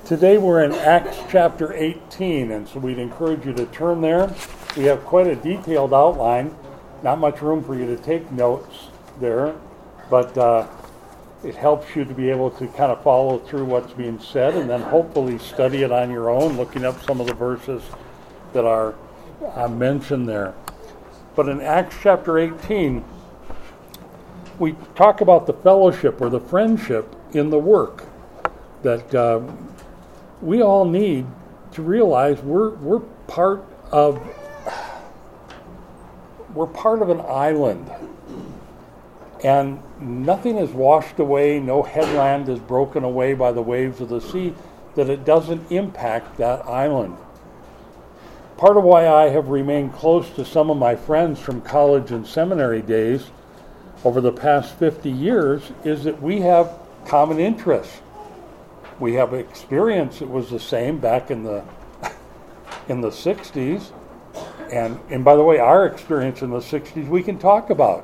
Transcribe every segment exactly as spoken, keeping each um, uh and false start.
Today we're in Acts chapter eighteen, and so we'd encourage you to turn there. We have quite a detailed outline, not much room for you to take notes there, but uh, it helps you to be able to kind of follow through what's being said and then hopefully study it on your own, looking up some of the verses that are uh, mentioned there. But in Acts chapter eighteen, we talk about the fellowship or the friendship in the work that uh, we all need to realize we're we're part of we're part of an island, and nothing is washed away, no headland is broken away by the waves of the sea, that it doesn't impact that island. Part of why I have remained close to some of my friends from college and seminary days over the past fifty years is that we have common interests. We have experience that was the same back in the in the sixties, and and by the way, our experience in the sixties we can talk about,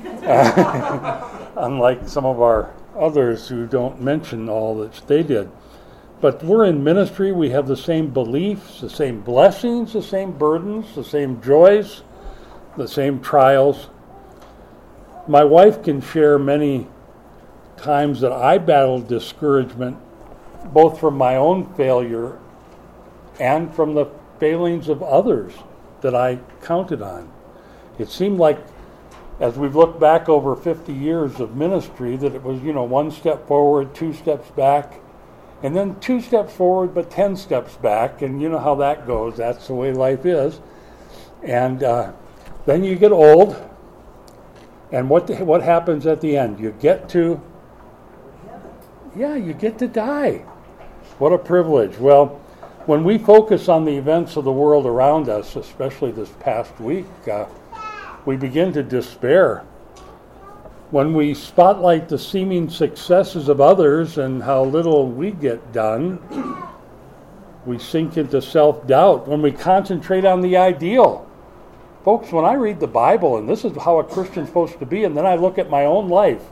unlike some of our others who don't mention all that they did. But we're in ministry. We have the same beliefs, the same blessings, the same burdens, the same joys, the same trials. My wife can share many times that I battled discouragement, both from my own failure and from the failings of others that I counted on. It seemed like, as we've looked back over fifty years of ministry, that it was, you know, one step forward, two steps back, and then two steps forward, but ten steps back, and you know how that goes. That's the way life is. And uh, then you get old, and what the, what happens at the end? You get to, yeah, you get to die. What a privilege. Well, when we focus on the events of the world around us, especially this past week, uh, we begin to despair. When we spotlight the seeming successes of others and how little we get done, we sink into self-doubt. When we concentrate on the ideal, folks, when I read the Bible, and this is how a Christian's supposed to be, and then I look at my own life,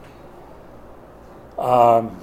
um,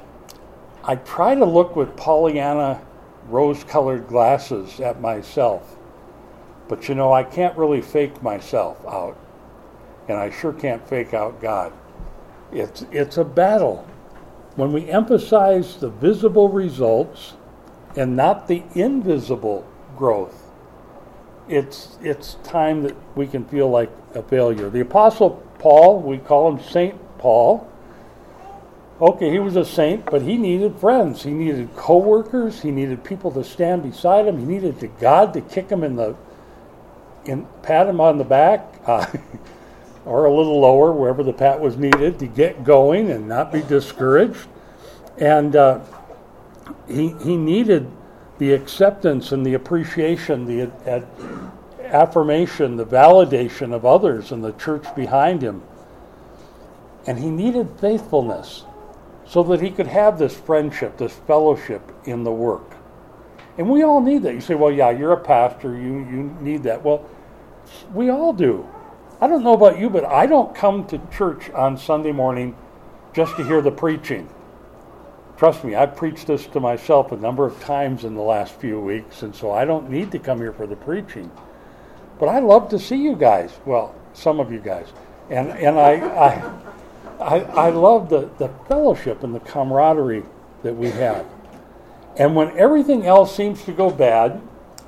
I try to look with Pollyanna rose-colored glasses at myself. But you know, I can't really fake myself out. And I sure can't fake out God. It's it's a battle. When we emphasize the visible results and not the invisible growth, it's it's time that we can feel like a failure. The Apostle Paul, we call him Saint Paul. Okay, he was a saint, but he needed friends. He needed co-workers. He needed people to stand beside him. He needed the God to kick him in the, in pat him on the back, uh, or a little lower, wherever the pat was needed, to get going and not be discouraged. And uh, he he needed the acceptance and the appreciation, the ad, affirmation, the validation of others and the church behind him. And he needed faithfulness, so that he could have this friendship, this fellowship in the work. And we all need that. You say, well, yeah, you're a pastor, you, you need that. Well, we all do. I don't know about you, but I don't come to church on Sunday morning just to hear the preaching. Trust me, I've preached this to myself a number of times in the last few weeks, and so I don't need to come here for the preaching. But I love to see you guys. Well, some of you guys. And and I... I I, I love the, the fellowship and the camaraderie that we have. And when everything else seems to go bad,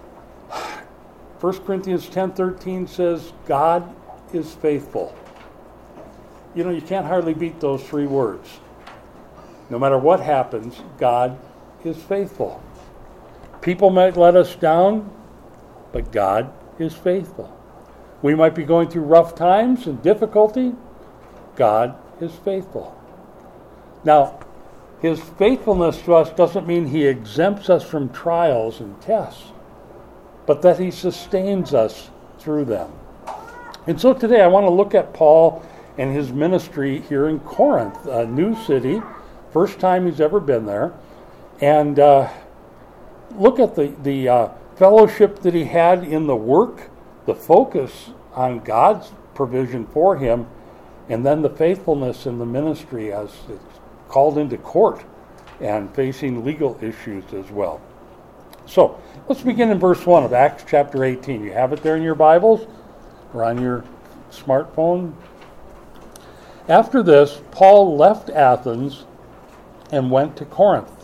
First Corinthians ten thirteen says, God is faithful. You know, you can't hardly beat those three words. No matter what happens, God is faithful. People might let us down, but God is faithful. We might be going through rough times and difficulty. God is faithful. Now, his faithfulness to us doesn't mean he exempts us from trials and tests, but that he sustains us through them. And so today I want to look at Paul and his ministry here in Corinth, a new city, first time he's ever been there, and uh, look at the, the uh, fellowship that he had in the work, the focus on God's provision for him, and then the faithfulness in the ministry as it's called into court and facing legal issues as well. So let's begin in verse one of Acts chapter eighteen. You have it there in your Bibles or on your smartphone. After this, Paul left Athens and went to Corinth.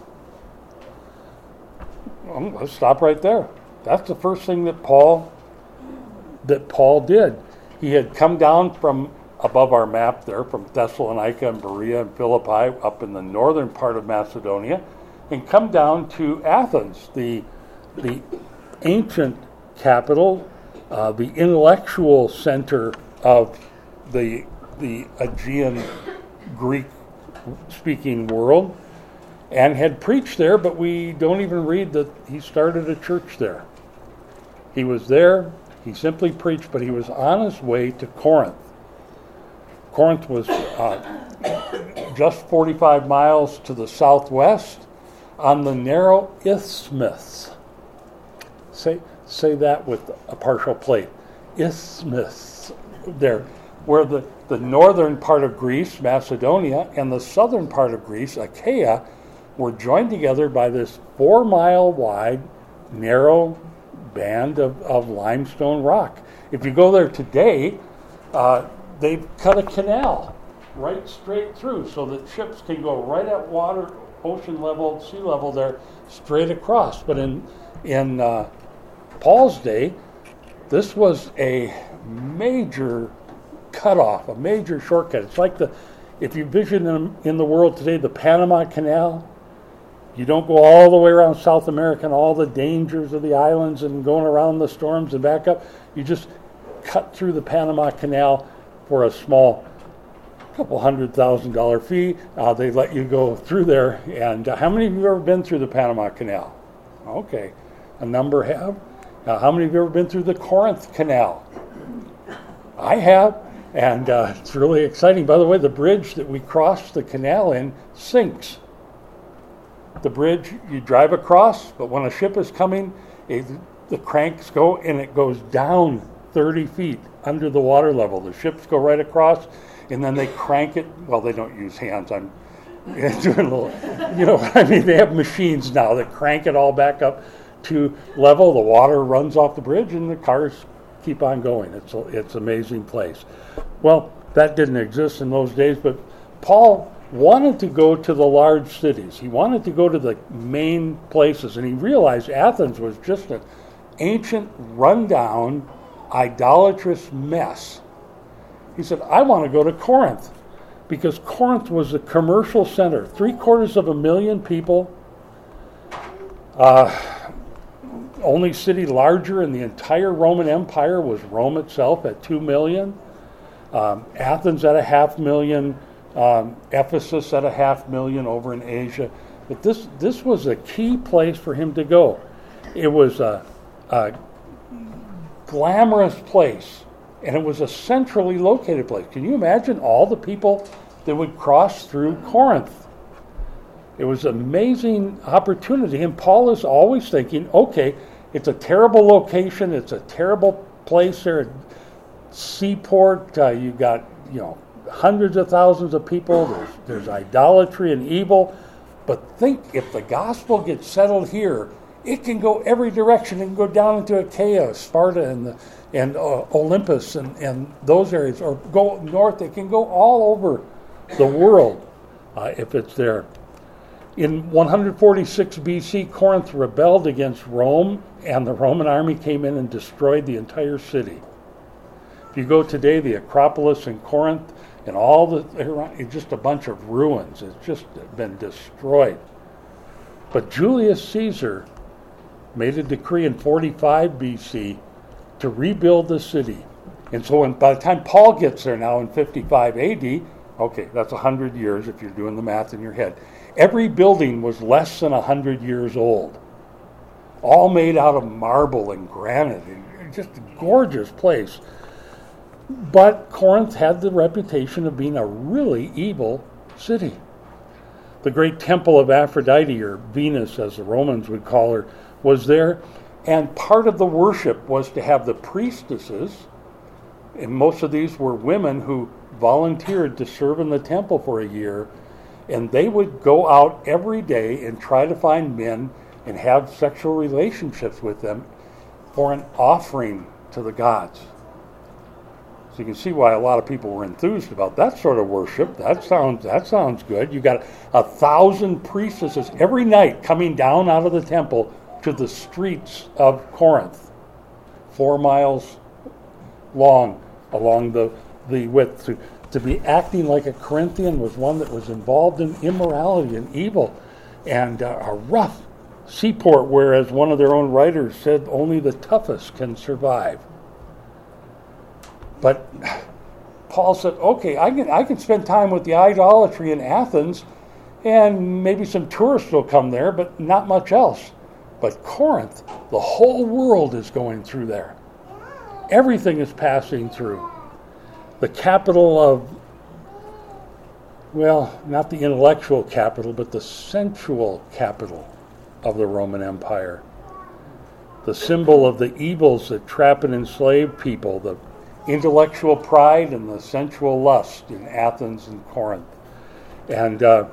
Well, let's stop right there. That's the first thing that Paul that Paul did. He had come down from above our map there, from Thessalonica and Berea and Philippi, up in the northern part of Macedonia, and come down to Athens, the the ancient capital, uh, the intellectual center of the the Aegean Greek-speaking world, and had preached there, but we don't even read that he started a church there. He was there, he simply preached, but he was on his way to Corinth. Corinth was uh, just forty-five miles to the southwest on the narrow isthmus. Say, say that with a partial plate. Isthmus. There, where the, the northern part of Greece, Macedonia, and the southern part of Greece, Achaia, were joined together by this four-mile wide, narrow band of, of limestone rock. If you go there today, uh, they've cut a canal right straight through so that ships can go right at water, ocean level, sea level there, straight across. But in in uh, Paul's day, this was a major cutoff, a major shortcut. It's like the, if you vision in, in the world today, the Panama Canal. You don't go all the way around South America and all the dangers of the islands and going around the storms and back up. You just cut through the Panama Canal for a small couple hundred thousand dollar fee. Uh, they let you go through there. And uh, how many of you have ever been through the Panama Canal? Okay, a number have. Uh, how many of you have ever been through the Corinth Canal? I have, and uh, it's really exciting. By the way, the bridge that we crossed the canal in sinks. The bridge, you drive across, but when a ship is coming, it, the cranks go and it goes down thirty feet under the water level. The ships go right across, and then they crank it. Well, they don't use hands. I'm doing a little, you know what I mean? They have machines now that crank it all back up to level. The water runs off the bridge, and the cars keep on going. It's a, it's an amazing place. Well, that didn't exist in those days, but Paul wanted to go to the large cities. He wanted to go to the main places, and he realized Athens was just an ancient, rundown, idolatrous mess. He said, I want to go to Corinth, because Corinth was a commercial center. Three quarters of a million people. Uh, only city larger in the entire Roman Empire was Rome itself at two million. Um, Athens at a half million. Um, Ephesus at a half million over in Asia. But this this was a key place for him to go. It was a, a glamorous place, and it was a centrally located place. Can you imagine all the people that would cross through Corinth? It was an amazing opportunity, and Paul is always thinking, okay, it's a terrible location, it's a terrible place there, seaport, uh, you got, you know, hundreds of thousands of people, there's, there's idolatry and evil, but think if the gospel gets settled here, it can go every direction. It can go down into Achaia, Sparta, and the, and uh, Olympus, and, and those areas, or go north. It can go all over the world uh, if it's there. In one forty-six B C, Corinth rebelled against Rome, and the Roman army came in and destroyed the entire city. If you go today, the Acropolis in Corinth, and all the, it's just a bunch of ruins. It's just been destroyed. But Julius Caesar made a decree in forty-five B C to rebuild the city. And so when, by the time Paul gets there now in fifty-five A D, okay, that's one hundred years if you're doing the math in your head, every building was less than one hundred years old. All made out of marble and granite. And just a gorgeous place. But Corinth had the reputation of being a really evil city. The great temple of Aphrodite, or Venus as the Romans would call her, was there. And part of the worship was to have the priestesses, and most of these were women who volunteered to serve in the temple for a year, And they would go out every day and try to find men and have sexual relationships with them for an offering to the gods. So you can see why a lot of people were enthused about that sort of worship. That sounds that sounds good. You got a thousand priestesses every night coming down out of the temple to the streets of Corinth, four miles long along the, the width. To, to be acting like a Corinthian was one that was involved in immorality and evil, and uh, a rough seaport, whereas one of their own writers said only the toughest can survive. But Paul said, okay, I can I can spend time with the idolatry in Athens, and maybe some tourists will come there, but not much else. But Corinth, the whole world is going through there. Everything is passing through. The capital of, well, not the intellectual capital, but the sensual capital of the Roman Empire. The symbol of the evils that trap and enslave people, the intellectual pride and the sensual lust in Athens and Corinth. And uh,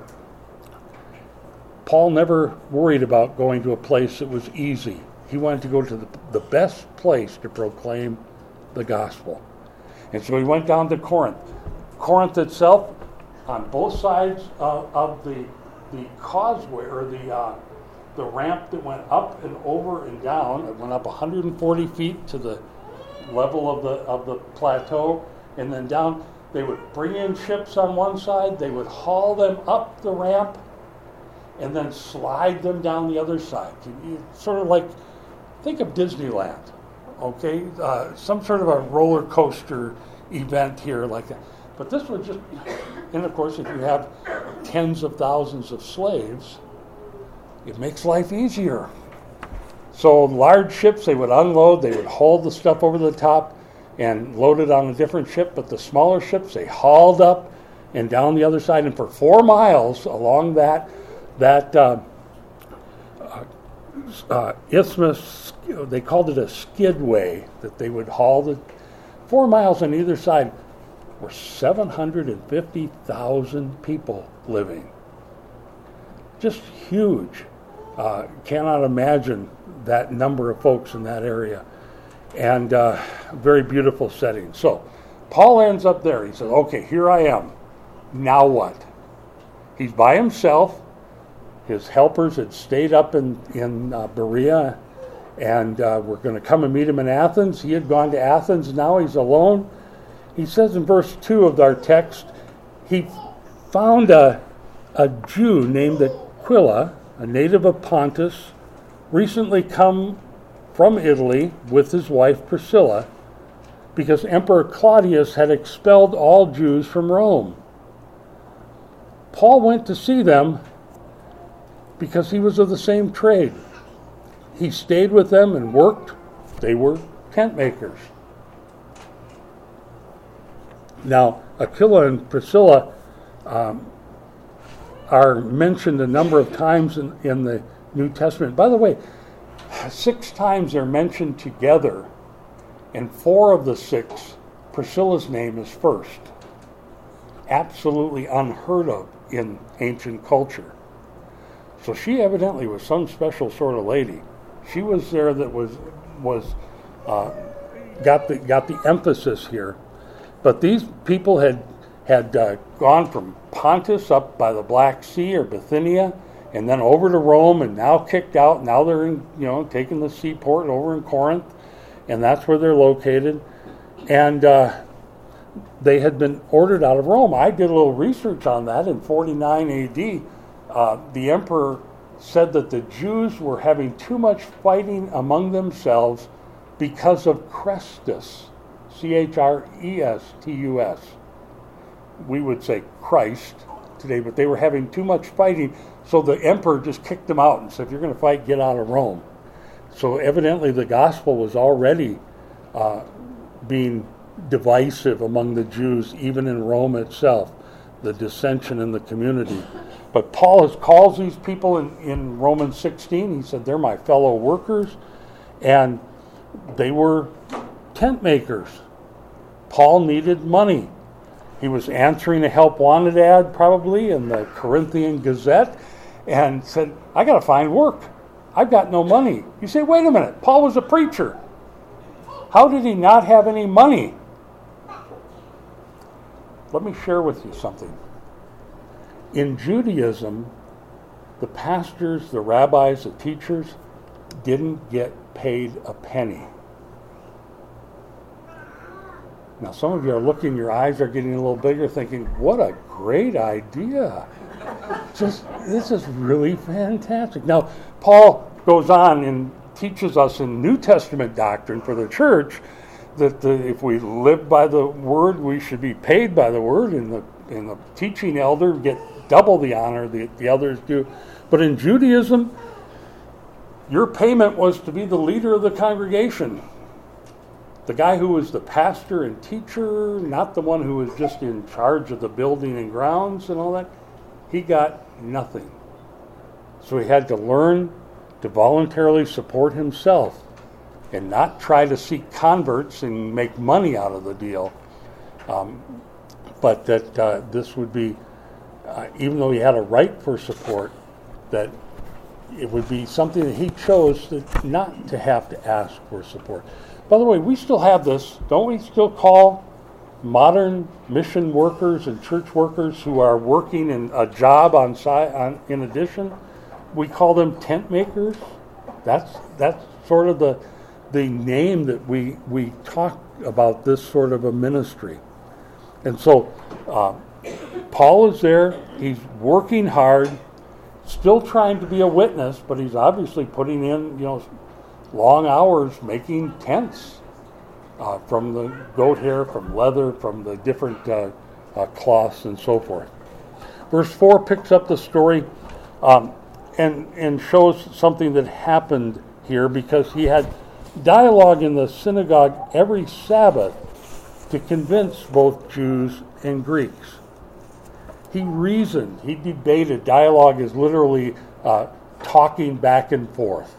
Paul never worried about going to a place that was easy. He wanted to go to the, the best place to proclaim the gospel. And so he went down to Corinth. Corinth itself, on both sides uh, of the the causeway, or the uh, the ramp that went up and over and down, it went up one hundred forty feet to the level of the of the plateau, and then down. They would bring in ships on one side, they would haul them up the ramp, and then slide them down the other side. You, sort of like, think of Disneyland, okay? Uh, some sort of a roller coaster event here like that. But this would just, and of course if you have tens of thousands of slaves, it makes life easier. So large ships, they would unload, they would haul the stuff over the top and load it on a different ship, but the smaller ships, they hauled up and down the other side, and for four miles along that that uh, uh, uh, isthmus, they called it a skidway, that they would haul the four miles on either side, were seven hundred fifty thousand people living. Just huge. Uh, cannot imagine that number of folks in that area. And uh, very beautiful setting. So Paul ends up there. He says, okay, here I am. Now what? He's by himself. His helpers had stayed up in, in uh, Berea, and uh, we're going to come and meet him in Athens. He had gone to Athens. Now he's alone. He says in verse two of our text, he found a, a Jew named Aquila, a native of Pontus, recently come from Italy with his wife Priscilla, because Emperor Claudius had expelled all Jews from Rome. Paul went to see them because he was of the same trade. He stayed with them and worked. They were tent makers. Now, Aquila and Priscilla um, are mentioned a number of times in, in the New Testament. By the way, six times they're mentioned together, and four of the six, Priscilla's name is first. Absolutely unheard of in ancient culture. So she evidently was some special sort of lady. She was there that was was uh, got the got the emphasis here. But these people had had uh, gone from Pontus up by the Black Sea or Bithynia, and then over to Rome, and now kicked out. Now they're in, you know, taking the seaport over in Corinth, and that's where they're located. And uh, they had been ordered out of Rome. I did a little research on that. In forty-nine A D, uh, the emperor said that the Jews were having too much fighting among themselves because of Chrestus, C H R E S T U S. We would say Christ today, but they were having too much fighting, so the emperor just kicked them out and said, if you're going to fight, get out of Rome. So evidently the gospel was already uh, being divisive among the Jews, even in Rome itself, the dissension in the community. But Paul has, calls these people in, in Romans sixteen, he said, they're my fellow workers, and they were tent makers. Paul needed money. He was answering a help wanted ad probably in the Corinthian Gazette and said, I got to find work. I've got no money. You say, wait a minute, Paul was a preacher. How did he not have any money? Let me share with you something. In Judaism, the pastors, the rabbis, the teachers didn't get paid a penny. Now, some of you are looking, your eyes are getting a little bigger, thinking, what a great idea. Just, this is really fantastic. Now, Paul goes on and teaches us in New Testament doctrine for the church that the, if we live by the word, we should be paid by the word, and the, and the teaching elder get double the honor the, the others do. But in Judaism, your payment was to be the leader of the congregation. The guy who was the pastor and teacher, not the one who was just in charge of the building and grounds and all that, he got nothing. So he had to learn to voluntarily support himself and not try to seek converts and make money out of the deal. Um, but that uh, this would be, uh, even though he had a right for support, that it would be something that he chose to, not to have to ask for support. By the way, we still have this. Don't we still call modern mission workers and church workers who are working in a job on site, on, in addition, we call them tent makers? That's that's sort of the the name that we we talk about this sort of a ministry. And so uh, Paul is there. He's working hard, still trying to be a witness, but he's obviously putting in, you know, long hours making tents uh, from the goat hair, from leather, from the different uh, uh, cloths and so forth. Verse four picks up the story um, and, and shows something that happened here, because he had dialogue in the synagogue every Sabbath to convince both Jews and Greeks. He reasoned, he debated. Dialogue is literally uh, talking back and forth.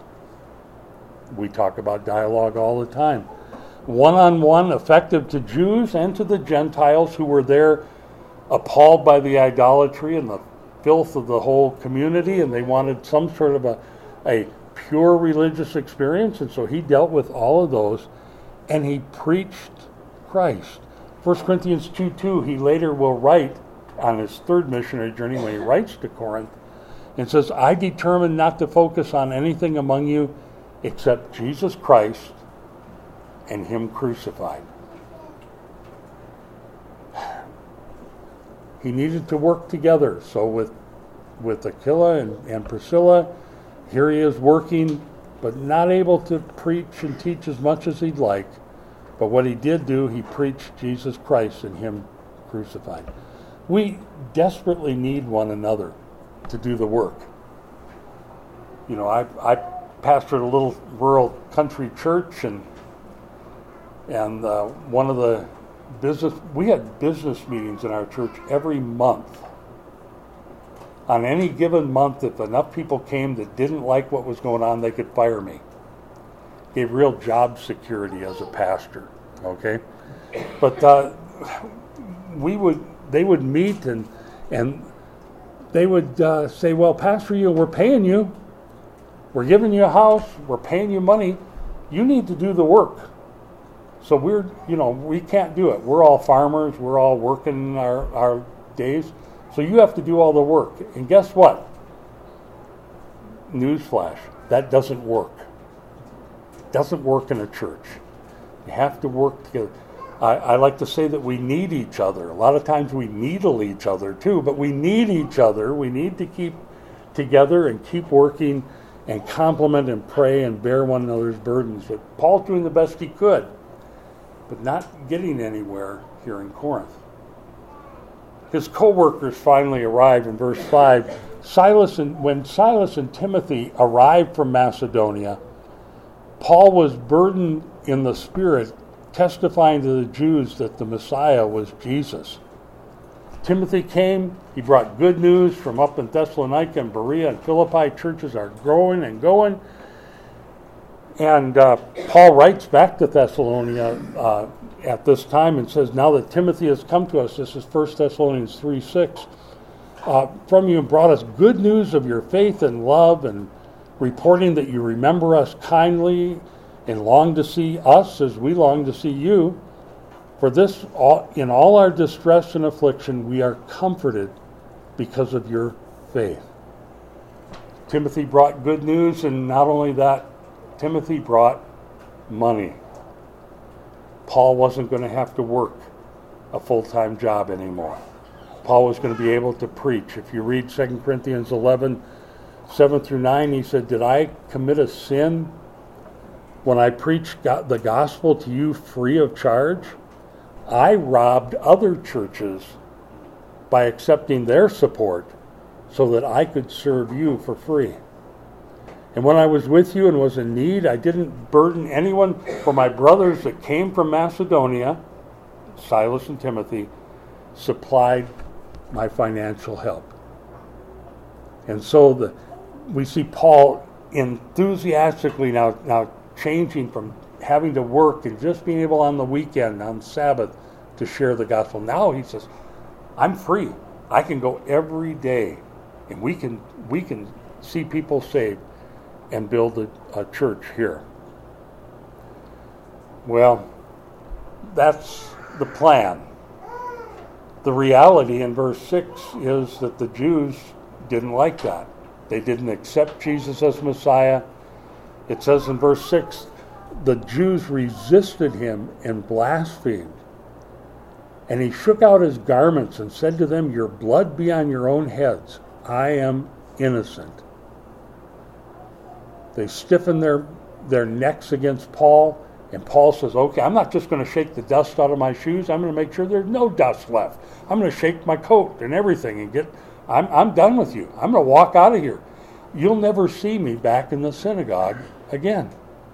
We talk about dialogue all the time. One-on-one, effective to Jews and to the Gentiles who were there appalled by the idolatry and the filth of the whole community, and they wanted some sort of a, a pure religious experience, and so he dealt with all of those, and he preached Christ. First Corinthians two two, he later will write on his third missionary journey when he writes to Corinth, and says, I determined not to focus on anything among you except Jesus Christ and him crucified. He needed to work together. So with with Aquila and, and Priscilla, here he is working, but not able to preach and teach as much as he'd like. But what he did do, he preached Jesus Christ and him crucified. We desperately need one another to do the work. You know, I I pastored a little rural country church, and and uh, one of the business, we had business meetings in our church every month. On any given month, if enough people came that didn't like what was going on, they could fire me. Gave real job security as a pastor, okay? But uh, we would, they would meet and and they would uh, say, well, Pastor, you, we're paying you. We're giving you a house. We're paying you money. You need to do the work. So we're, you know, we can't do it. We're all farmers. We're all working our, our days. So you have to do all the work. And guess what? Newsflash, that doesn't work. It doesn't work in a church. You have to work together. I, I like to say that we need each other. A lot of times we needle each other too, but we need each other. We need to keep together and keep working and compliment and pray and bear one another's burdens. But Paul's doing the best he could, but not getting anywhere here in Corinth. His co-workers finally arrived in verse five. Silas and when Silas and Timothy arrived from Macedonia, Paul was burdened in the Spirit, testifying to the Jews that the Messiah was Jesus. Timothy came. He brought good news from up in Thessalonica and Berea and Philippi. Churches are growing and going. And uh, Paul writes back to Thessalonica uh, at this time and says, now that Timothy has come to us, this is First Thessalonians three six, uh, from you and brought us good news of your faith and love, and reporting that you remember us kindly and long to see us as we long to see you. For this, all, in all our distress and affliction, we are comforted because of your faith. Timothy brought good news, and not only that, Timothy brought money. Paul wasn't going to have to work a full-time job anymore. Paul was going to be able to preach. If you read Second Corinthians eleven, seven through nine, he said, did I commit a sin when I preached the gospel to you free of charge? I robbed other churches by accepting their support so that I could serve you for free. And when I was with you and was in need, I didn't burden anyone, for my brothers that came from Macedonia, Silas and Timothy, supplied my financial help. And so the, we see Paul enthusiastically now, now changing from having to work and just being able on the weekend, on Sabbath, to share the gospel. Now he says, I'm free. I can go every day, and we can we can see people saved and build a, a church here. Well, that's the plan. The reality in verse six is that the Jews didn't like that. They didn't accept Jesus as Messiah. It says in verse six, the Jews resisted him and blasphemed. And he shook out his garments and said to them, your blood be on your own heads. I am innocent. They stiffened their, their necks against Paul. And Paul says, okay, I'm not just going to shake the dust out of my shoes. I'm going to make sure there's no dust left. I'm going to shake my coat and everything and get, I'm, I'm done with you. I'm going to walk out of here. You'll never see me back in the synagogue again.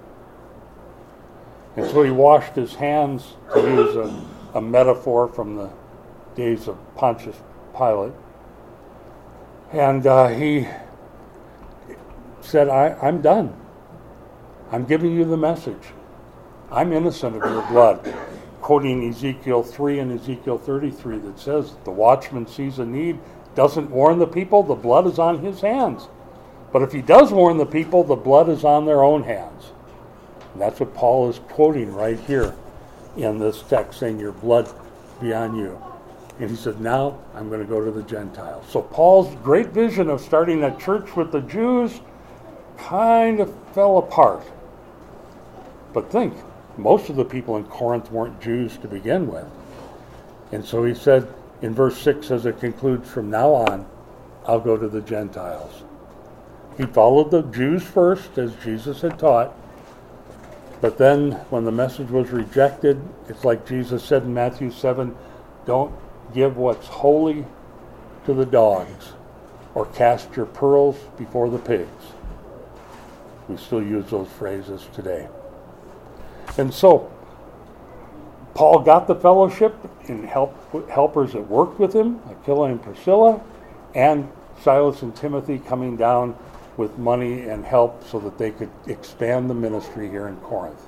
And so he washed his hands, to use a, a metaphor from the days of Pontius Pilate. And uh, he said, I, I'm done. I'm giving you the message. I'm innocent of your blood. Quoting Ezekiel three and Ezekiel thirty-three that says, the watchman sees a need, doesn't warn the people, the blood is on his hands. But if he does warn the people, the blood is on their own hands. And that's what Paul is quoting right here in this text, saying your blood be on you. And he said, now I'm going to go to the Gentiles. So Paul's great vision of starting a church with the Jews kind of fell apart. But think, most of the people in Corinth weren't Jews to begin with. And so he said in verse six, as it concludes, from now on, I'll go to the Gentiles. He followed the Jews first, as Jesus had taught. But then when the message was rejected, it's like Jesus said in Matthew seven, don't give what's holy to the dogs, or cast your pearls before the pigs. We still use those phrases today. And so, Paul got the fellowship and help, helpers that worked with him, Aquila and Priscilla, and Silas and Timothy coming down with money and help so that they could expand the ministry here in Corinth.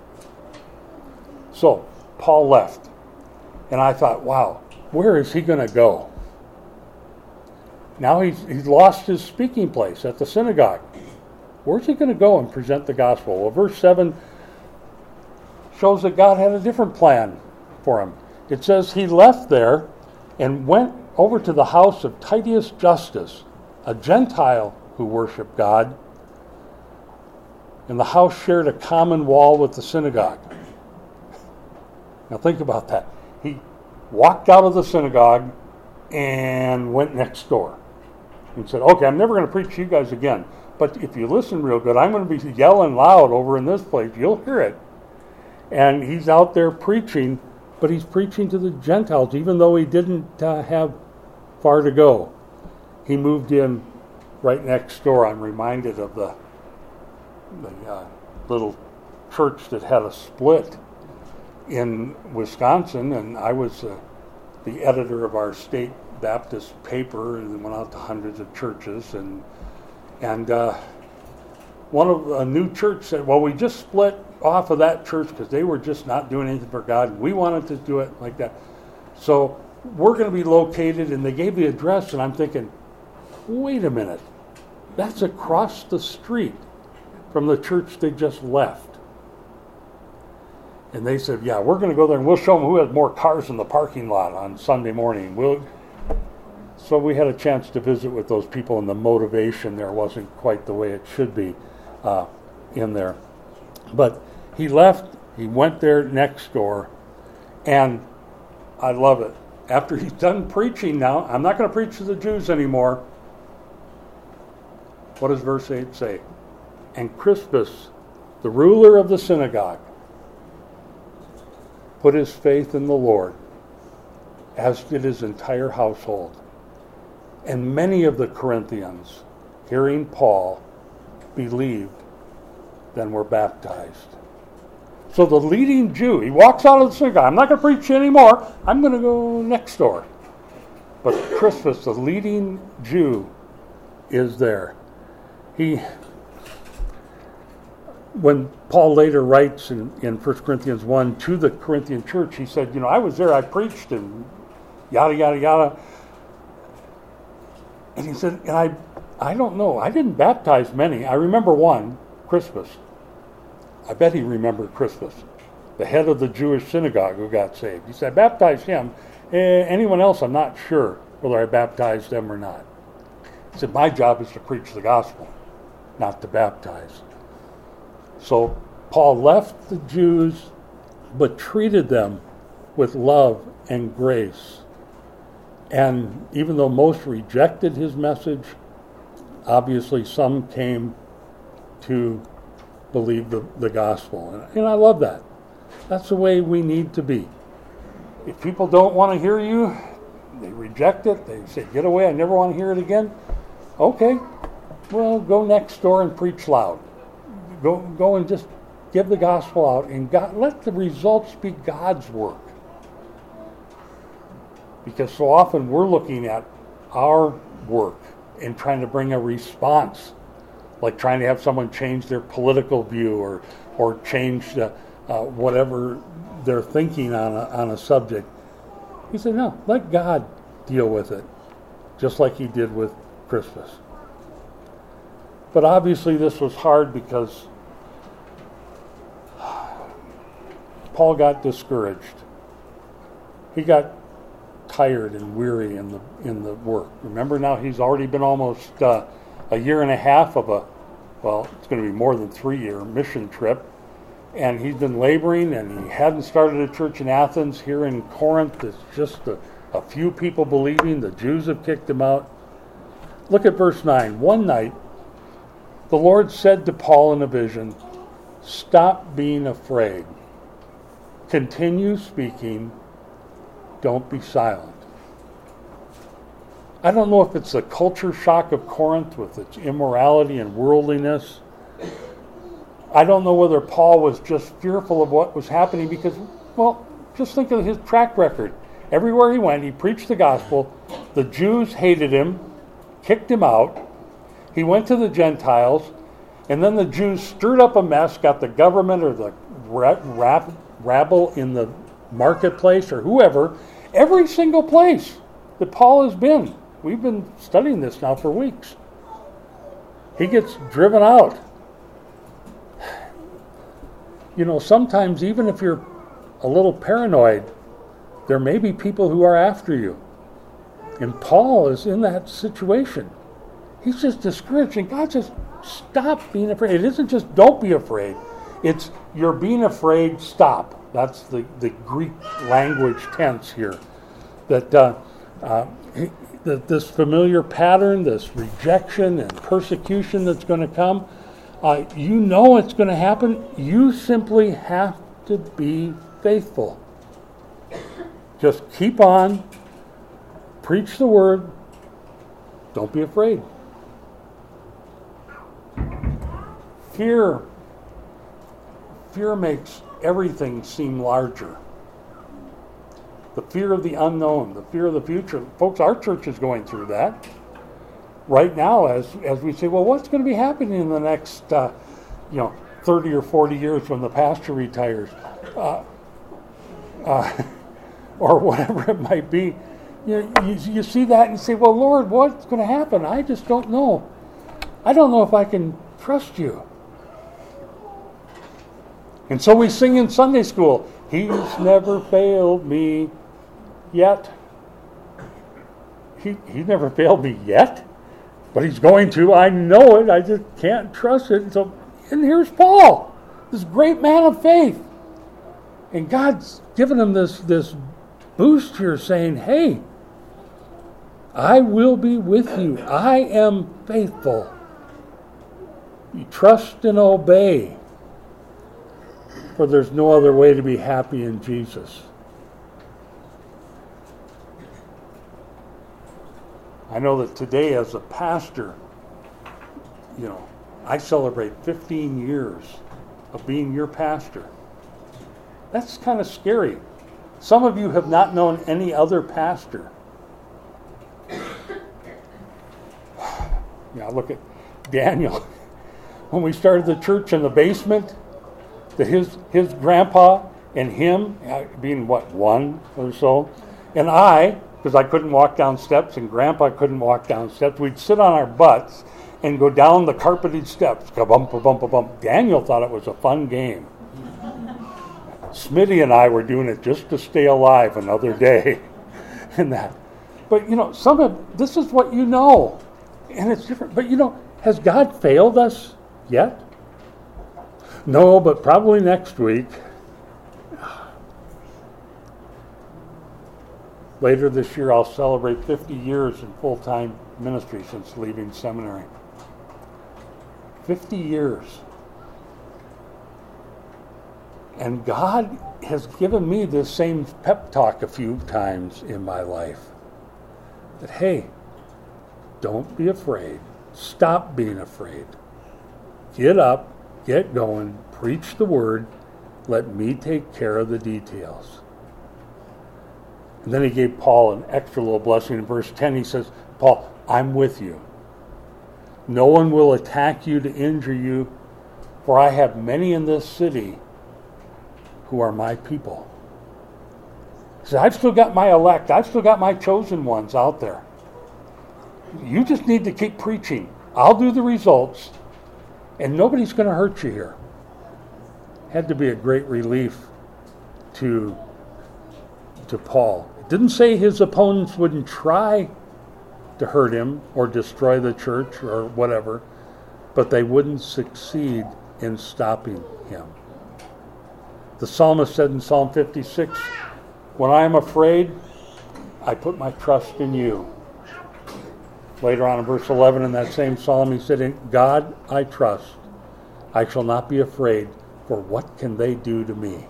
So, Paul left. And I thought, wow, where is he going to go? Now he's, he's lost his speaking place at the synagogue. Where's he going to go and present the gospel? Well, verse seven shows that God had a different plan for him. It says he left there and went over to the house of Titius Justus, a Gentile who worshiped God. And the house shared a common wall with the synagogue. Now think about that. He walked out of the synagogue and went next door and said, okay, I'm never going to preach to you guys again. But if you listen real good, I'm going to be yelling loud over in this place. You'll hear it. And he's out there preaching, but he's preaching to the Gentiles, even though he didn't uh, have far to go. He moved in right next door. I'm reminded of the, the uh, little church that had a split in Wisconsin, and I was uh, the editor of our state Baptist paper, and went out to hundreds of churches, and and uh, one of a new church said, well, we just split off of that church because they were just not doing anything for God, and we wanted to do it like that. So we're going to be located, and they gave the address, and I'm thinking, wait a minute, that's across the street from the church they just left. And they said, yeah, we're going to go there, and we'll show them who has more cars in the parking lot on Sunday morning. We'll... So we had a chance to visit with those people, and the motivation there wasn't quite the way it should be uh, in there. But he left, he went there next door, and I love it. After he's done preaching now, I'm not going to preach to the Jews anymore. What does verse eight say? And Crispus, the ruler of the synagogue, put his faith in the Lord, as did his entire household. And many of the Corinthians, hearing Paul, believed, then were baptized. So the leading Jew, he walks out of the synagogue. I'm not going to preach anymore. I'm going to go next door. But Crispus, the leading Jew, is there. He, when Paul later writes in, in First Corinthians one to the Corinthian church, he said, you know, I was there, I preached, and yada, yada, yada. And he said, and I, I don't know, I didn't baptize many. I remember one, Crispus. I bet he remembered Crispus, the head of the Jewish synagogue who got saved. He said, I baptized him. Eh, anyone else, I'm not sure whether I baptized them or not. He said, my job is to preach the gospel, not to baptize. So Paul left the Jews, but treated them with love and grace. And even though most rejected his message, obviously some came to believe the, the gospel. And, and I love that. That's the way we need to be. If people don't want to hear you, they reject it, they say, get away, I never want to hear it again. Okay, well, go next door and preach loud. Go go and just give the gospel out, and God, let the results be God's work. Because so often we're looking at our work and trying to bring a response, like trying to have someone change their political view or or change uh, uh, whatever they're thinking on a, on a subject. He said, no, let God deal with it, just like he did with Crispus. But obviously this was hard because Paul got discouraged. He got tired and weary in the in the work. Remember, now he's already been almost uh, a year and a half of a, well, it's going to be more than three year mission trip, and he's been laboring, and he hadn't started a church in Athens. Here in Corinth, it's just a, a few people believing. The Jews have kicked him out. Look at verse nine. One night, the Lord said to Paul in a vision, stop being afraid. Continue speaking. Don't be silent. I don't know if it's the culture shock of Corinth with its immorality and worldliness. I don't know whether Paul was just fearful of what was happening because, well, just think of his track record. Everywhere he went, he preached the gospel. The Jews hated him, kicked him out. He went to the Gentiles, and then the Jews stirred up a mess, got the government or the rab- rabble in the marketplace or whoever, every single place that Paul has been. We've been studying this now for weeks. He gets driven out. You know, sometimes even if you're a little paranoid, there may be people who are after you. And Paul is in that situation. He's just discouraged, and God says, stop being afraid. It isn't just don't be afraid. It's you're being afraid, stop. That's the, the Greek language tense here. That, uh, uh, that this familiar pattern, this rejection and persecution that's going to come, uh, you know it's going to happen. You simply have to be faithful. Just keep on, preach the word, don't be afraid. Fear, fear makes everything seem larger. The fear of the unknown, the fear of the future. Folks, our church is going through that. right now, as as we say, well, what's going to be happening in the next, uh, you know, thirty or forty years when the pastor retires, uh, uh, or whatever it might be. You know, you, you see that and you say, well, Lord, what's going to happen? I just don't know. I don't know if I can trust you. And so we sing in Sunday school, He's never failed me yet. He, he's never failed me yet, but He's going to. I know it. I just can't trust it. And so, and here's Paul, this great man of faith. And God's given him this, this boost here saying, hey, I will be with you. I am faithful. You trust and obey, for there's no other way to be happy in Jesus. I know that today as a pastor, you know, I celebrate fifteen years of being your pastor. That's kind of scary. Some of you have not known any other pastor. Yeah, look at Daniel. When we started the church in the basement, that his his grandpa and him, being what, one or so, and I, because I couldn't walk down steps and Grandpa couldn't walk down steps, we'd sit on our butts and go down the carpeted steps. Ka-bump, ka-bump, ka-bump. Daniel thought it was a fun game. Smitty and I were doing it just to stay alive another day. and that. But, you know, some of this is what you know. And it's different. But, you know, has God failed us yet? No, but probably next week. Later this year, I'll celebrate fifty years in full-time ministry since leaving seminary. fifty years. And God has given me this same pep talk a few times in my life. That, hey, don't be afraid. Stop being afraid. Get up, get going, preach the word, let me take care of the details. And then he gave Paul an extra little blessing. In verse ten, he says, Paul, I'm with you. No one will attack you to injure you, for I have many in this city who are my people. He said, I've still got my elect. I've still got my chosen ones out there. You just need to keep preaching. I'll do the results, and nobody's going to hurt you here. Had to be a great relief to, to Paul. It didn't say his opponents wouldn't try to hurt him or destroy the church or whatever, but they wouldn't succeed in stopping him. The psalmist said in Psalm fifty-six, when I am afraid, I put my trust in you. Later on in verse eleven in that same psalm, he said, in God I trust. I shall not be afraid, for what can they do to me?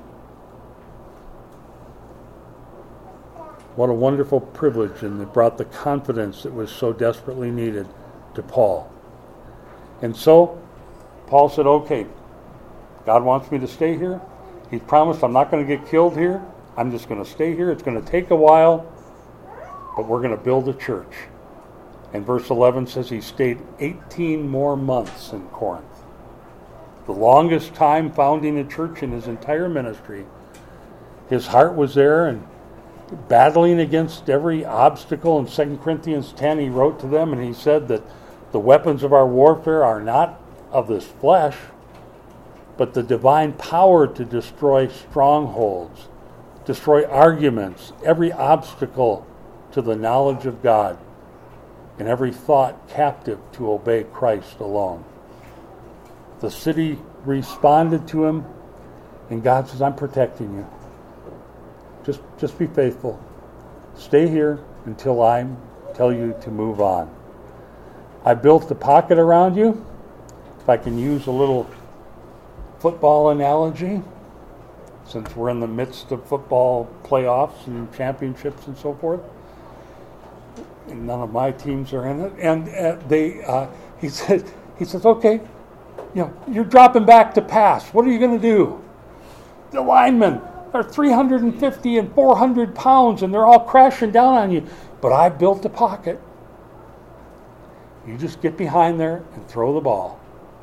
What a wonderful privilege, and it brought the confidence that was so desperately needed to Paul. And so, Paul said, okay, God wants me to stay here. He's promised I'm not going to get killed here. I'm just going to stay here. It's going to take a while, but we're going to build a church. And verse eleven says he stayed eighteen more months in Corinth. The longest time founding a church in his entire ministry. His heart was there, and battling against every obstacle. In Second Corinthians ten, he wrote to them, and he said that the weapons of our warfare are not of this flesh, but the divine power to destroy strongholds, destroy arguments, every obstacle to the knowledge of God, and every thought captive to obey Christ alone. The city responded to him, and God says, I'm protecting you. Just, just be faithful. Stay here until I tell you to move on. I built the pocket around you. If I can use a little football analogy, since we're in the midst of football playoffs and championships and so forth, and none of my teams are in it. And uh, they, uh, he says, he says, okay, you know, you're dropping back to pass. What are you going to do? The linemen are three hundred fifty and four hundred pounds, and they're all crashing down on you. But I built a pocket. You just get behind there and throw the ball.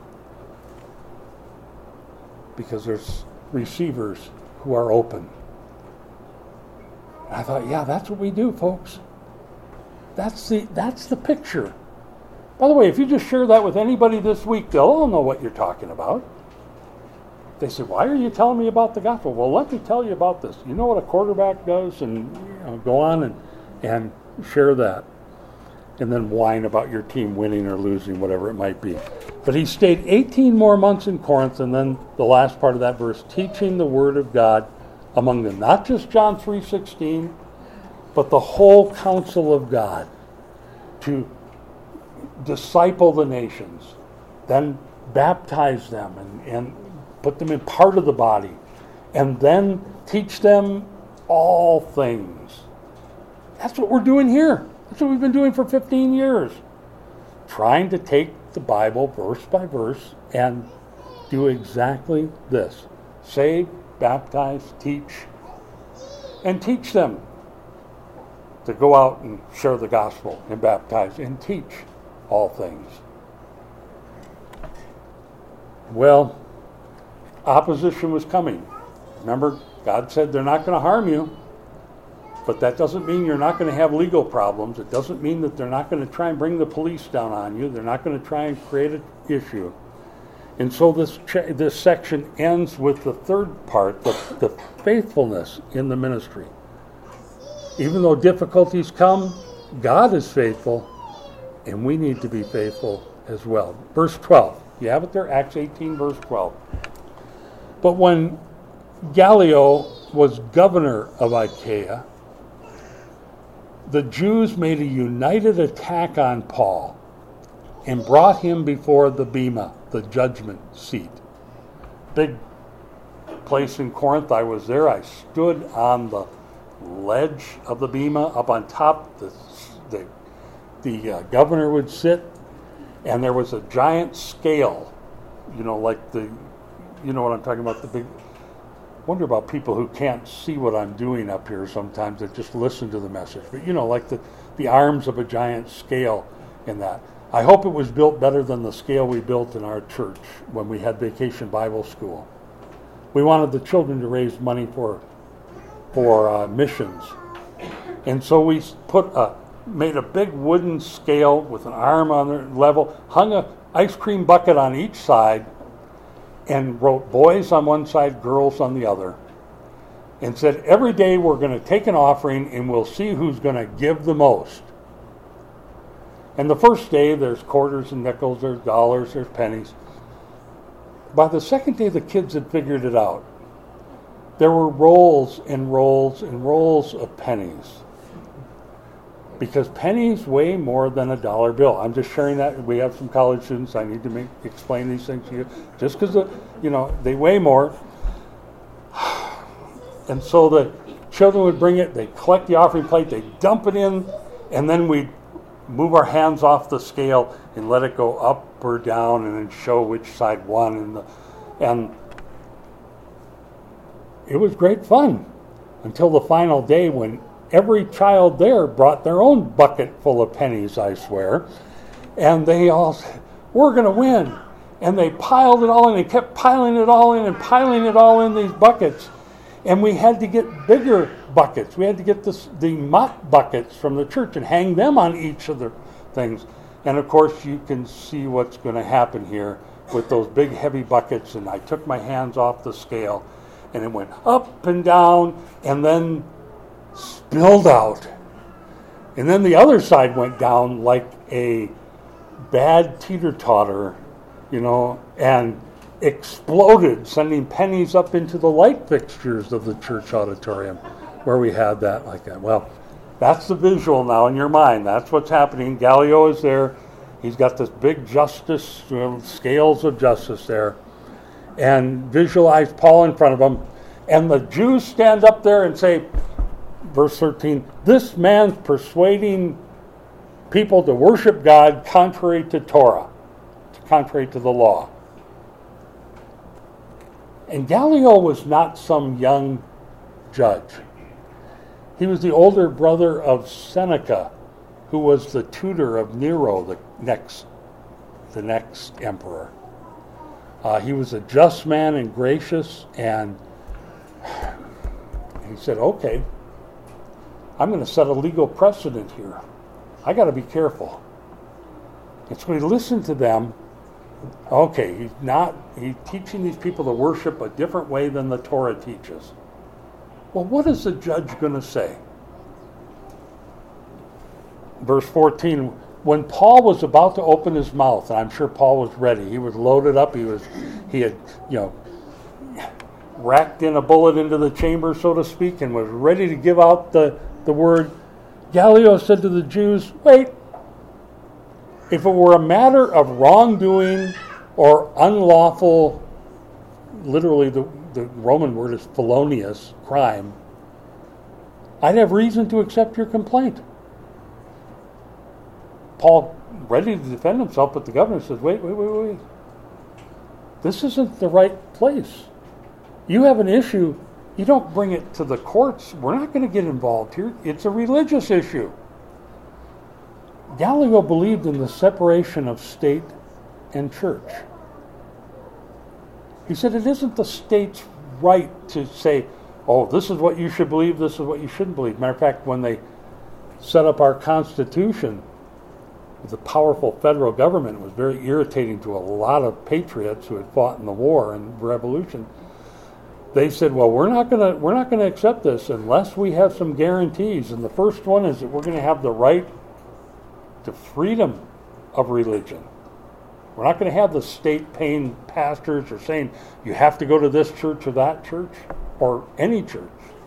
Because there's receivers who are open. And I thought, yeah, that's what we do, folks. That's the that's the picture. By the way, if you just share that with anybody this week, they'll all know what you're talking about. They say, why are you telling me about the gospel? Well, let me tell you about this. You know what a quarterback does? And you know, go on and, and share that. And then whine about your team winning or losing, whatever it might be. But he stayed eighteen more months in Corinth, and then the last part of that verse, teaching the word of God among them. Not just John three sixteen, but the whole counsel of God, to disciple the nations, then baptize them and, and put them in part of the body, and then teach them all things. That's what we're doing here. That's what we've been doing for fifteen years. Trying to take the Bible verse by verse and do exactly this. Save, baptize, teach, and teach them to go out and share the gospel and baptize and teach all things. Well, opposition was coming. Remember, God said they're not going to harm you, but that doesn't mean you're not going to have legal problems. It doesn't mean that they're not going to try and bring the police down on you. They're not going to try and create an issue. And so this ch- this section ends with the third part, the, the faithfulness in the ministry. Even though difficulties come, God is faithful, and we need to be faithful as well. Verse twelve. You have it there? Acts eighteen, verse twelve. But when Gallio was governor of Achaia, the Jews made a united attack on Paul and brought him before the Bema, the judgment seat. Big place in Corinth. I was there. I stood on the ledge of the Bema, up on top. The, the, the uh, governor would sit, and there was a giant scale, you know, like the, you know what I'm talking about, the big, wonder about people who can't see what I'm doing up here sometimes, that just listen to the message. But, you know, like the, the arms of a giant scale in that. I hope it was built better than the scale we built in our church when we had Vacation Bible School. We wanted the children to raise money for for uh, missions. And so we put a, made a big wooden scale with an arm on the level, hung a ice cream bucket on each side, and wrote boys on one side, girls on the other, and said, every day we're going to take an offering and we'll see who's going to give the most. And the first day there's quarters and nickels, there's dollars, there's pennies. By the second day the kids had figured it out. There were rolls and rolls and rolls of pennies. Because pennies weigh more than a dollar bill. I'm just sharing that. We have some college students. I need to make, explain these things to you. Just because, you know, they weigh more. And so the children would bring it. They'd collect the offering plate. They'd dump it in. And then we'd move our hands off the scale and let it go up or down and then show which side won. And, the, and it was great fun until the final day when every child there brought their own bucket full of pennies, I swear. And they all said, we're going to win. And they piled it all in. They kept piling it all in and piling it all in these buckets. And we had to get bigger buckets. We had to get this, the mop buckets from the church and hang them on each of the things. And of course, you can see what's going to happen here with those big heavy buckets. And I took my hands off the scale, and it went up and down, and then spilled out. And then the other side went down like a bad teeter-totter, you know, and exploded, sending pennies up into the light fixtures of the church auditorium where we had that like that. Well, that's the visual now in your mind. That's what's happening. Gallio is there. He's got this big justice, you know, scales of justice there. And visualize Paul in front of him. And the Jews stand up there and say, verse thirteen, this man's persuading people to worship God contrary to Torah, contrary to the law. And Gallio was not some young judge. He was the older brother of Seneca, who was the tutor of Nero, the next, the next emperor. Uh, he was a just man and gracious, and he said, okay, I'm going to set a legal precedent here. I got to be careful. And so he listened to them. Okay, he's not, he's teaching these people to worship a different way than the Torah teaches. Well, what is the judge going to say? Verse fourteen, when Paul was about to open his mouth, and I'm sure Paul was ready, he was loaded up, he was, he had, you know, racked in a bullet into the chamber, so to speak, and was ready to give out the, the word, Gallio said to the Jews, wait, if it were a matter of wrongdoing or unlawful, literally the, the Roman word is felonious, crime, I'd have reason to accept your complaint. Paul, ready to defend himself, but the governor says, wait, wait, wait, wait. This isn't the right place. You have an issue, you don't bring it to the courts. We're not going to get involved here. It's a religious issue. Gallio believed in the separation of state and church. He said it isn't the state's right to say, oh, this is what you should believe, this is what you shouldn't believe. Matter of fact, when they set up our Constitution, the powerful federal government, was very irritating to a lot of patriots who had fought in the war and revolution. They said, well, we're not going to we're not going to accept this unless we have some guarantees. And the first one is that we're going to have the right to freedom of religion. We're not going to have the state paying pastors or saying you have to go to this church or that church or any church.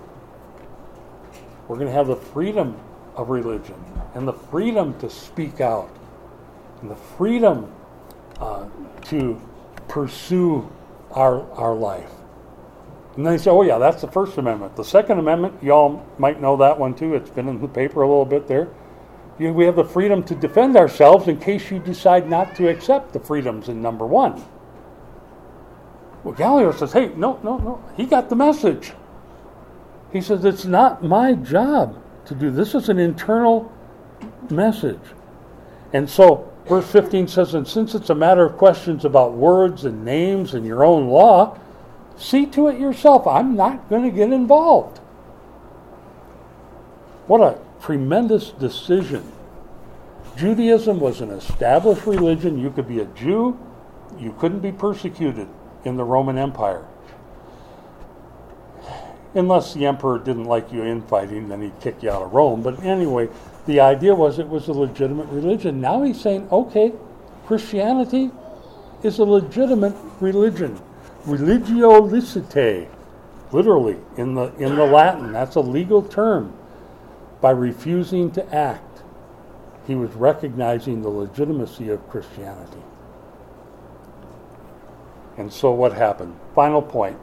We're going to have the freedom of religion and the freedom to speak out and the freedom uh, to pursue our our life. And they say, oh yeah, that's the First Amendment. The Second Amendment, y'all might know that one too. It's been in the paper a little bit there. You, we have the freedom to defend ourselves in case you decide not to accept the freedoms in number one. Well, Gallio says, hey, no, no, no. He got the message. He says, it's not my job to do this. Is an internal message. And so, verse fifteen says, and since it's a matter of questions about words and names and your own law, see to it yourself. I'm not going to get involved. What a tremendous decision. Judaism was an established religion. You could be a Jew. You couldn't be persecuted in the Roman Empire. Unless the emperor didn't like you infighting, then he'd kick you out of Rome. But anyway, the idea was it was a legitimate religion. Now he's saying, okay, Christianity is a legitimate religion. Religio licitae, literally in the in the Latin, that's a legal term. By refusing to act, he was recognizing the legitimacy of Christianity. And so what happened? Final point.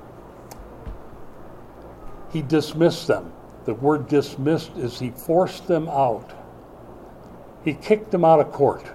He dismissed them. The word dismissed is he forced them out. He kicked them out of court.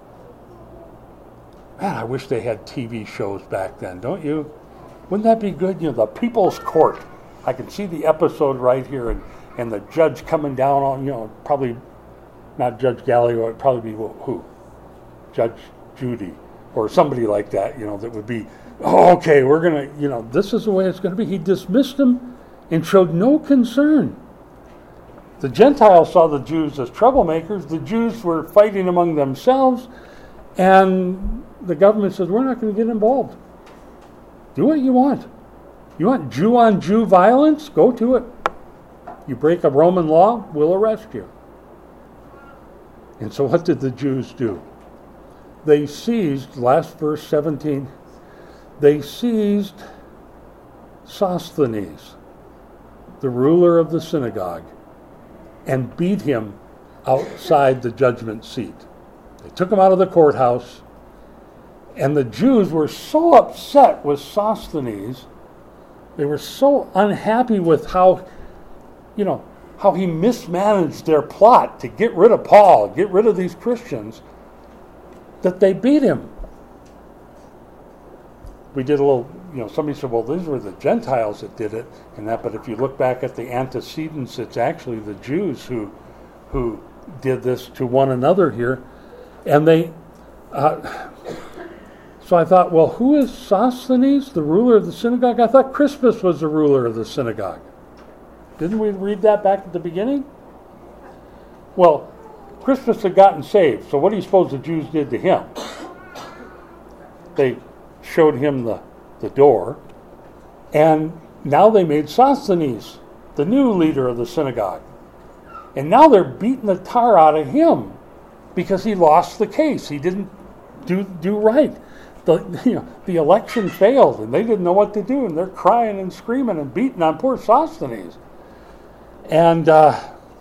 Man, I wish they had T V shows back then, don't you? Wouldn't that be good? You know, the People's Court. I can see the episode right here, and, and the judge coming down on, you know, probably not Judge Gallio, it'd probably be who? Judge Judy, or somebody like that, you know, that would be, oh, okay, we're going to, you know, this is the way it's going to be. He dismissed them and showed no concern. The Gentiles saw the Jews as troublemakers. The Jews were fighting among themselves, and the government says, we're not going to get involved. Do what you want. You want Jew-on-Jew violence? Go to it. You break a Roman law, we'll arrest you. And so what did the Jews do? They seized, last verse seventeen, they seized Sosthenes, the ruler of the synagogue, and beat him outside the judgment seat. They took him out of the courthouse, and the Jews were so upset with Sosthenes, they were so unhappy with how, you know, how he mismanaged their plot to get rid of Paul, get rid of these Christians, that they beat him. We did a little, you know, somebody said, well, these were the Gentiles that did it, and that, but if you look back at the antecedents, it's actually the Jews who, who did this to one another here. And they, uh, so I thought, well, who is Sosthenes, the ruler of the synagogue? I thought Crispus was the ruler of the synagogue. Didn't we read that back at the beginning? Well, Crispus had gotten saved, so what do you suppose the Jews did to him? They showed him the, the door, and now they made Sosthenes the new leader of the synagogue. And now they're beating the tar out of him because he lost the case. He didn't do do right. The, you know, the election failed, and they didn't know what to do, and they're crying and screaming and beating on poor Sosthenes. And uh,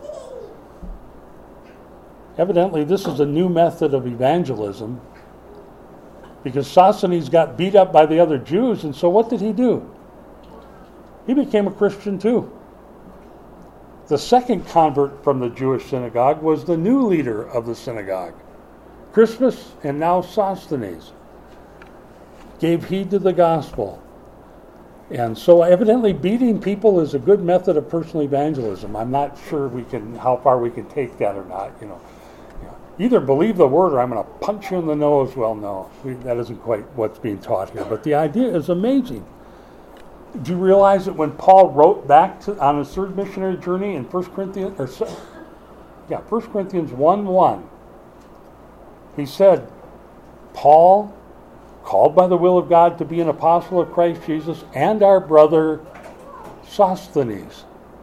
evidently this is a new method of evangelism, because Sosthenes got beat up by the other Jews, and so what did he do? He became a Christian too. The second convert from the Jewish synagogue was the new leader of the synagogue. Crispus, and now Sosthenes, gave heed to the gospel. And so evidently beating people is a good method of personal evangelism. I'm not sure we can how far we can take that or not. You know, you know, either believe the word or I'm going to punch you in the nose. Well, no, we, that isn't quite what's being taught here. But the idea is amazing. Do you realize that when Paul wrote back to, on his third missionary journey in First Corinthians, or yeah, First Corinthians one one, he said, Paul, called by the will of God to be an apostle of Christ Jesus, and our brother Sosthenes.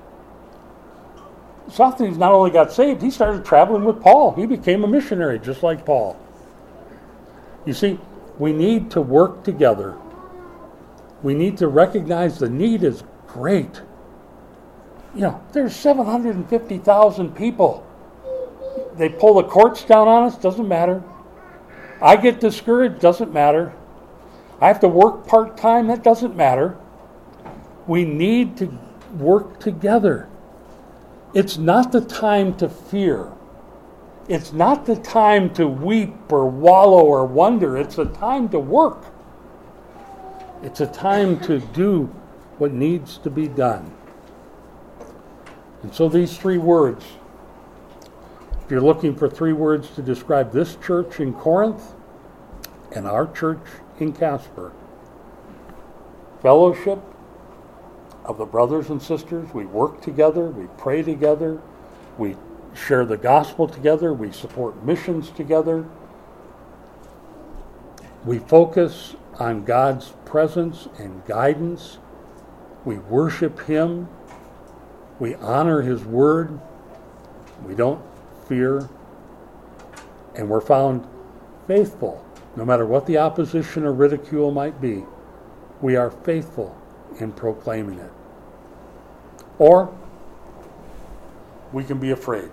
Sosthenes not only got saved, he started traveling with Paul. He became a missionary just like Paul. You see, we need to work together. We need to recognize the need is great. You know, there's seven hundred fifty thousand people. They pull the courts down on us, doesn't matter. I get discouraged, doesn't matter. I have to work part-time, that doesn't matter. We need to work together. It's not the time to fear. It's not the time to weep or wallow or wonder. It's a time to work. It's a time to do what needs to be done. And so these three words, if you're looking for three words to describe this church in Corinth and our church in Casper: fellowship of the brothers and sisters. We work together, we pray together, we share the gospel together, we support missions together. We focus on God's presence and guidance. We worship Him. We honor His word. We don't fear. And we're found faithful. No matter what the opposition or ridicule might be, we are faithful in proclaiming it. Or we can be afraid.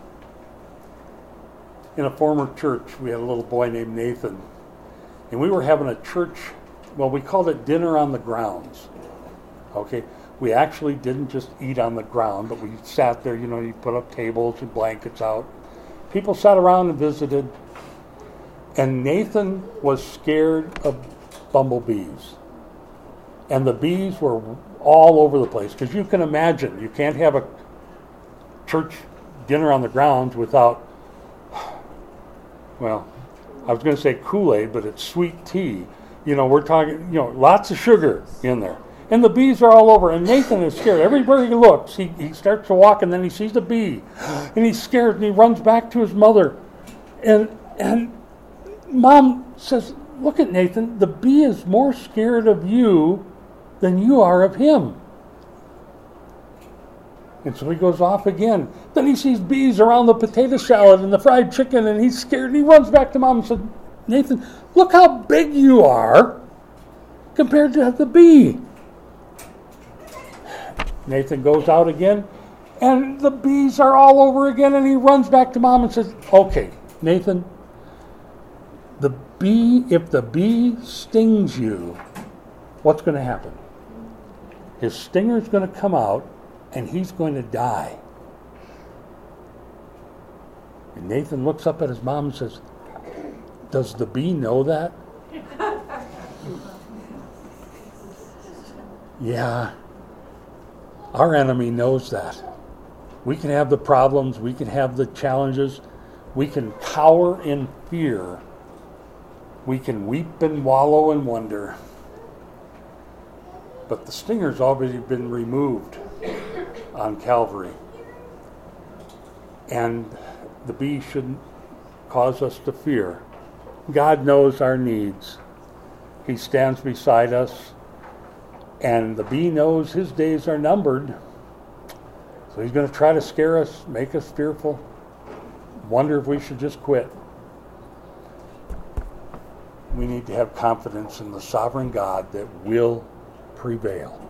In a former church, we had a little boy named Nathan. And we were having a church, well, we called it dinner on the grounds. Okay? We actually didn't just eat on the ground, but we sat there, you know, you put up tables and blankets out. People sat around and visited. And Nathan was scared of bumblebees. And the bees were all over the place. Because you can imagine, you can't have a church dinner on the grounds without, well, I was going to say Kool-Aid, but it's sweet tea. You know, we're talking, you know, lots of sugar in there. And the bees are all over. And Nathan is scared. Everywhere he looks, he, he starts to walk, and then he sees a bee. And he's scared, and he runs back to his mother. And and Mom says, look at Nathan. The bee is more scared of you than you are of him. And so he goes off again. Then he sees bees around the potato salad and the fried chicken, and he's scared, and he runs back to Mom and says, Nathan, look how big you are compared to the bee. Nathan goes out again, and the bees are all over again, and he runs back to Mom and says, okay, Nathan, the bee, if the bee stings you, what's going to happen? His stinger's going to come out, and he's going to die. And Nathan looks up at his mom and says, does the bee know that? Yeah, our enemy knows that. We can have the problems, we can have the challenges, we can cower in fear, we can weep and wallow in wonder. But the stinger's already been removed on Calvary. And the bee shouldn't cause us to fear. God knows our needs. He stands beside us. And the bee knows his days are numbered. So he's going to try to scare us, make us fearful, wonder if we should just quit. We need to have confidence in the sovereign God that will prevail.